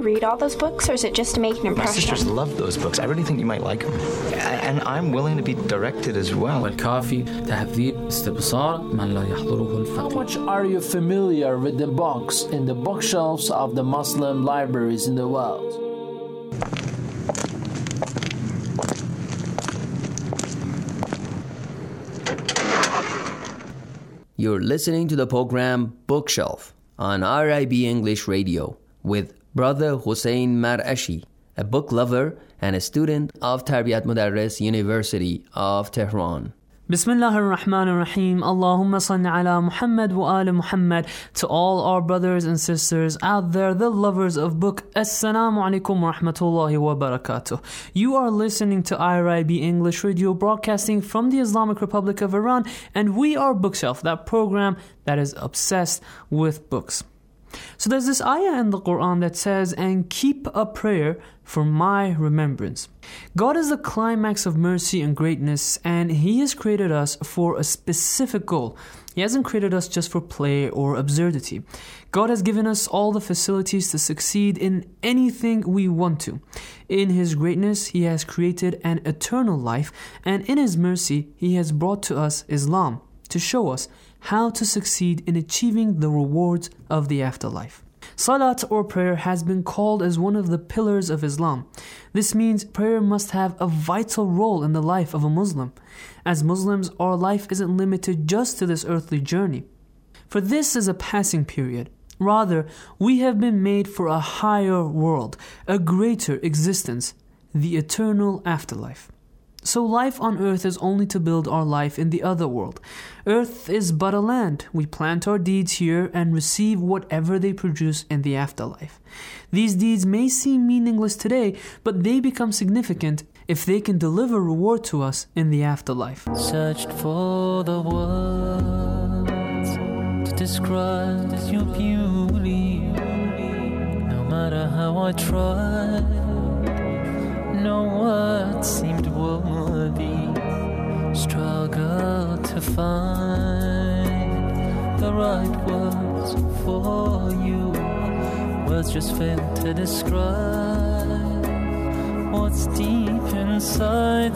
read all those books, or is it just to make an impression? My sisters love those books. I really think you might like them. And I'm willing to be directed as well. والكافي تهذيب استبصار من لا يحضره الفقيه. How much are you familiar with the books in the bookshelves of the Muslim libraries in the world? You're listening to the program Bookshelf on RIB English Radio with Brother Hussein Marashi, a book lover and a student of Tarbiyat Mudarris University of Tehran. Bismillah ar-Rahman ar-Rahim. Allahumma salli ala Muhammad wa ala Muhammad. To all our brothers and sisters out there, the lovers of book, Assalamu alaikum wa rahmatullahi wa barakatuh. You are listening to IRIB English Radio, broadcasting from the Islamic Republic of Iran, and we are Bookshelf, that program that is obsessed with books. So there's this ayah in the Quran that says, and keep a prayer for my remembrance. God is the climax of mercy and greatness, and He has created us for a specific goal. He hasn't created us just for play or absurdity. God has given us all the facilities to succeed in anything we want to. In His greatness, He has created an eternal life, and in His mercy, He has brought to us Islam to show us how to succeed in achieving the rewards of the afterlife. Salat or prayer has been called as one of the pillars of Islam. This means prayer must have a vital role in the life of a Muslim. As Muslims, our life isn't limited just to this earthly journey. For this is a passing period. Rather, we have been made for a higher world, a greater existence, the eternal afterlife. So life on earth is only to build our life in the other world. Earth is but a land. We plant our deeds here and receive whatever they produce in the afterlife. These deeds may seem meaningless today, but they become significant if they can deliver reward to us in the afterlife. Searched for the words to describe your beauty. No matter how I tried, no words seemed worthy. Struggled to find the right words for you. Words just fail to describe what's deep inside.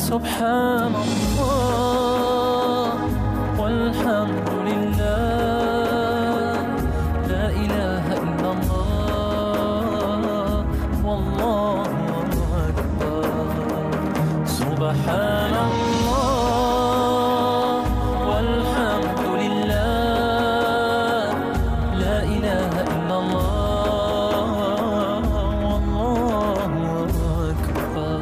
Subhanallah walhamdulillah, la ilaha illallah, wallahu akbar. Subhanallah walhamdulillah, la ilaha illallah, wallahu akbar.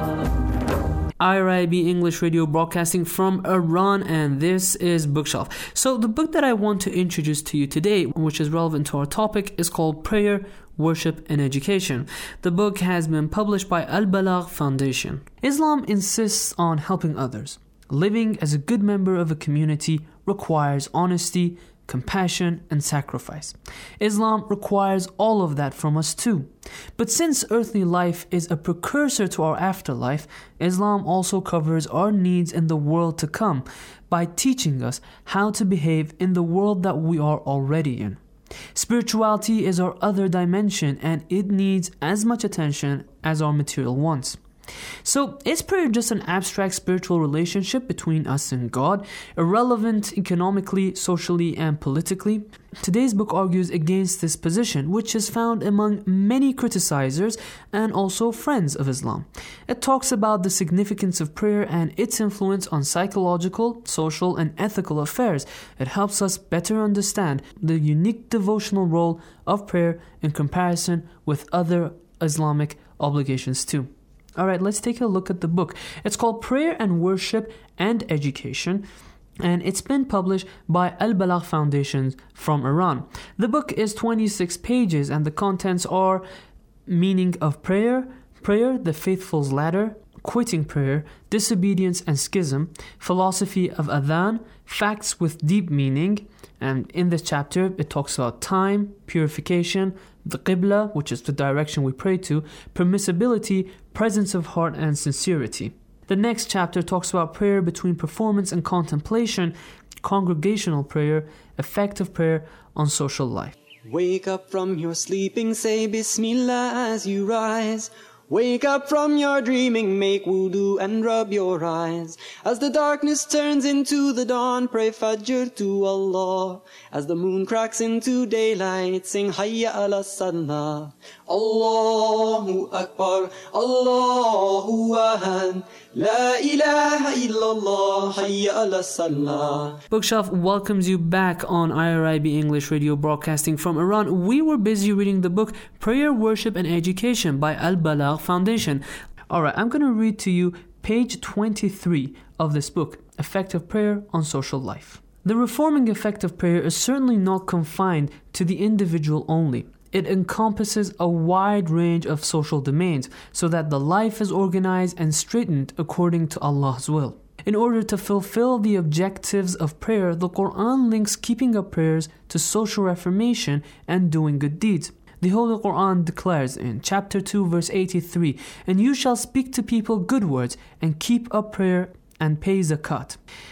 IRIB English Radio, broadcasting from Iran, and this is Bookshelf. So the book that I want to introduce to you today, which is relevant to our topic, is called Prayer, Worship and Education. The book has been published by Al-Balagh Foundation. Islam insists on helping others. Living as a good member of a community requires honesty, compassion, and sacrifice. Islam requires all of that from us too. But since earthly life is a precursor to our afterlife, Islam also covers our needs in the world to come by teaching us how to behave in the world that we are already in. Spirituality is our other dimension, and it needs as much attention as our material wants. So, is prayer just an abstract spiritual relationship between us and God, irrelevant economically, socially, and politically? Today's book argues against this position, which is found among many criticizers and also friends of Islam. It talks about the significance of prayer and its influence on psychological, social, and ethical affairs. It helps us better understand the unique devotional role of prayer in comparison with other Islamic obligations too. Alright, let's take a look at the book. It's called Prayer and Worship and Education, and it's been published by Al-Balagh Foundation from Iran. The book is 26 pages, and the contents are meaning of prayer, the faithful's ladder, quitting prayer, disobedience and schism, philosophy of adhan, facts with deep meaning, and in this chapter it talks about time, purification, the qibla, which is the direction we pray to, permissibility, presence of heart, and sincerity. The next chapter talks about prayer between performance and contemplation, congregational prayer, effect of prayer on social life. Wake up from your sleeping, say Bismillah as you rise. Wake up from your dreaming, make wudu and rub your eyes. As the darkness turns into the dawn, pray Fajr to Allah. As the moon cracks into daylight, sing Hayya ala Salah. Allahu Akbar, Allahu Ahad, La ilaha illallah, Hayya ala Salah. Bookshelf welcomes you back on IRIB English Radio, broadcasting from Iran. We were busy reading the book Prayer, Worship and Education by Al-Balagh Foundation. Alright, I'm going to read to you page 23 of this book, Effective Prayer on Social Life. The reforming effect of prayer is certainly not confined to the individual only. It encompasses a wide range of social domains so that the life is organized and straightened according to Allah's will. In order to fulfill the objectives of prayer, the Quran links keeping up prayers to social reformation and doing good deeds. The Holy Quran declares in chapter 2 verse 83, "And you shall speak to people good words and keep up prayer and pay zakat."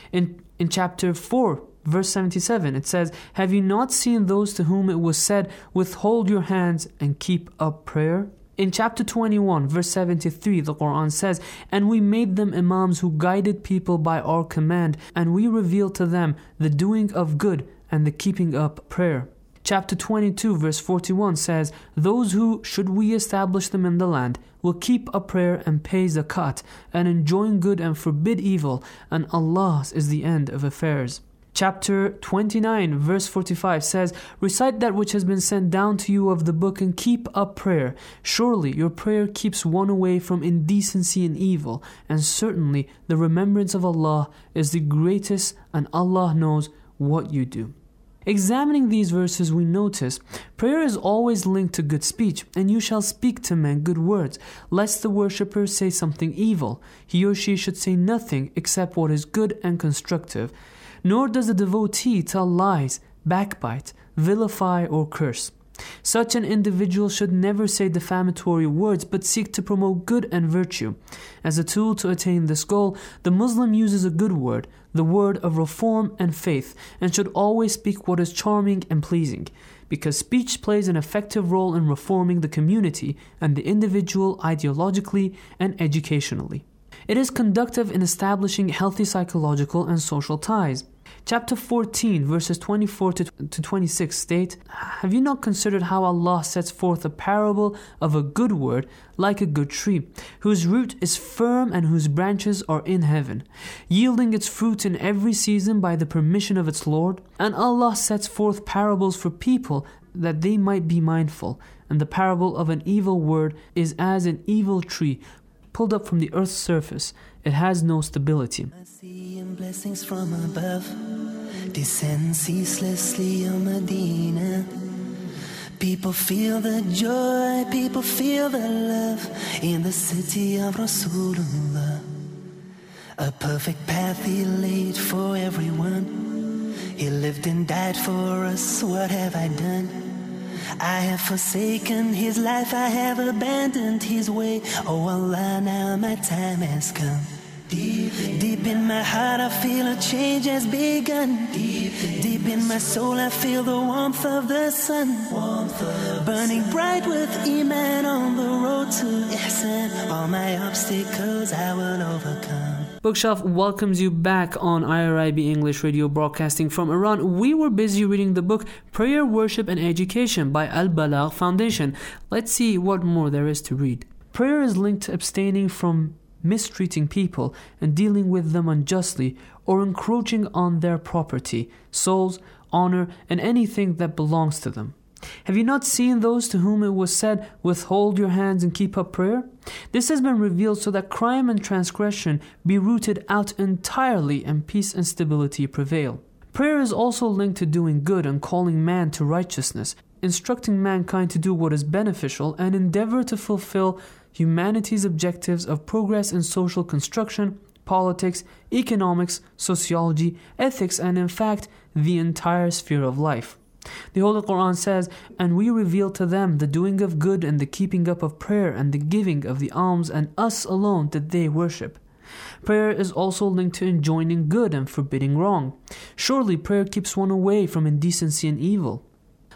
In chapter 4 verse 77, it says, "Have you not seen those to whom it was said, withhold your hands and keep up prayer?" In chapter 21 verse 73, the Quran says, "And we made them imams who guided people by our command, and we revealed to them the doing of good and the keeping up prayer." Chapter 22 verse 41 says, "Those who, should we establish them in the land, will keep up prayer and pay zakat, and enjoin good and forbid evil, and Allah's is the end of affairs." Chapter 29 verse 45 says, "Recite that which has been sent down to you of the book and keep up prayer. Surely your prayer keeps one away from indecency and evil, and certainly the remembrance of Allah is the greatest, and Allah knows what you do." Examining these verses, we notice prayer is always linked to good speech, and you shall speak to men good words, lest the worshipper say something evil. He or she should say nothing except what is good and constructive. Nor does the devotee tell lies, backbite, vilify, or curse. Such an individual should never say defamatory words, but seek to promote good and virtue. As a tool to attain this goal, the Muslim uses a good word, the word of reform and faith, and should always speak what is charming and pleasing, because speech plays an effective role in reforming the community and the individual ideologically and educationally. It is conducive in establishing healthy psychological and social ties. Chapter 14 verses 24 to 26 state, "Have you not considered how Allah sets forth a parable of a good word like a good tree, whose root is firm and whose branches are in heaven, yielding its fruit in every season by the permission of its Lord? And Allah sets forth parables for people that they might be mindful. And the parable of an evil word is as an evil tree pulled up from the earth's surface. It has no stability." Mercy and blessings from above descend ceaselessly on Medina. People feel the joy, people feel the love in the city of Rasulullah. A perfect path He laid for everyone. He lived and died for us. What have I done? I have forsaken His life, I have abandoned His way. Oh Allah, now my time has come. Deep in my heart I feel a change has begun. Deep in my soul I feel the warmth of the sun, burning bright with Iman on the road to Ihsan. All my obstacles I will overcome. Bookshelf welcomes you back on IRIB English Radio, broadcasting from Iran. We were busy reading the book Prayer, Worship and Education by Al-Balagh Foundation. Let's see what more there is to read. Prayer is linked to abstaining from mistreating people and dealing with them unjustly or encroaching on their property, souls, honor, and anything that belongs to them. Have you not seen those to whom it was said, withhold your hands and keep up prayer? This has been revealed so that crime and transgression be rooted out entirely and peace and stability prevail. Prayer is also linked to doing good and calling man to righteousness, instructing mankind to do what is beneficial and endeavor to fulfill humanity's objectives of progress in social construction, politics, economics, sociology, ethics, and in fact, the entire sphere of life. The Holy Quran says, "And we reveal to them the doing of good and the keeping up of prayer and the giving of the alms, and us alone did they worship." Prayer is also linked to enjoining good and forbidding wrong. Surely prayer keeps one away from indecency and evil.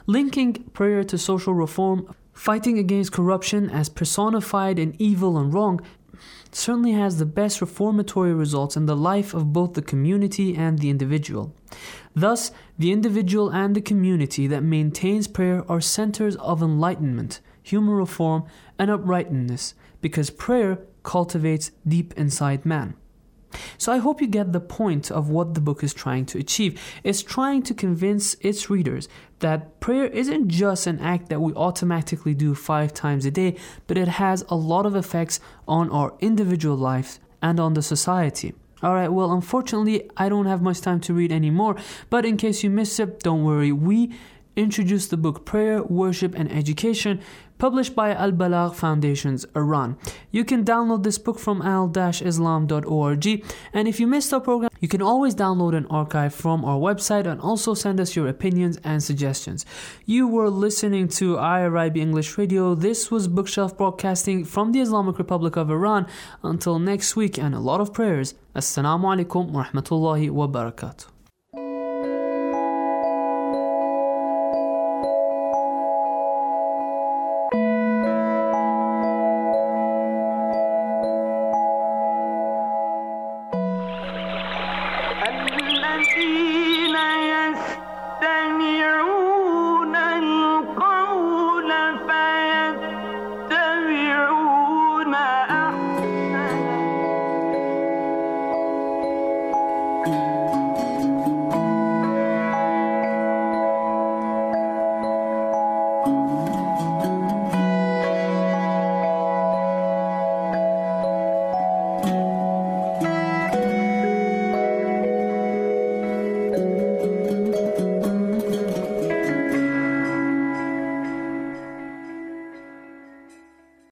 linking prayer to social reform, fighting against corruption as personified in evil and wrong, certainly has the best reformatory results in the life of both the community and the individual. Thus, the individual and the community that maintains prayer are centers of enlightenment, human reform, and uprightness, because prayer cultivates deep inside man. So I hope you get the point of what the book is trying to achieve. It's trying to convince its readers that prayer isn't just an act that we automatically do 5 times a day, but it has a lot of effects on our individual lives and on the society. Alright, well, unfortunately, I don't have much time to read anymore, but in case you missed it, don't worry. We introduced the book Prayer, Worship and Education, published by Al-Balagh Foundations, Iran. You can download this book from al-islam.org, and if you missed our program, you can always download an archive from our website and also send us your opinions and suggestions. You were listening to IRIB English Radio. This was Bookshelf broadcasting from the Islamic Republic of Iran. Until next week, and a lot of prayers. Assalamu alaikum wa rahmatullahi wa barakatuh.